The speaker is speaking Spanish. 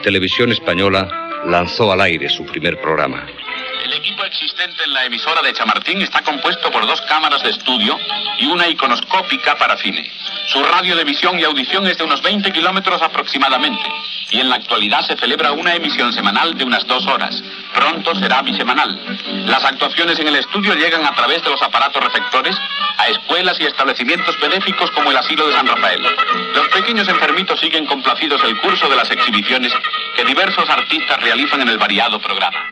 Televisión Española lanzó al aire su primer programa. El equipo existente en la emisora de Chamartín está compuesto por 2 cámaras de estudio y una iconoscópica para cine. Su radio de visión y audición es de unos 20 kilómetros aproximadamente, y en la actualidad se celebra una emisión semanal de unas 2 horas. Pronto será bisemanal. Las actuaciones en el estudio llegan a través de los aparatos receptores a escuelas y establecimientos benéficos como el Asilo de San Rafael. Los pequeños enfermitos siguen complacidos el curso de las exhibiciones que diversos artistas realizan en el variado programa.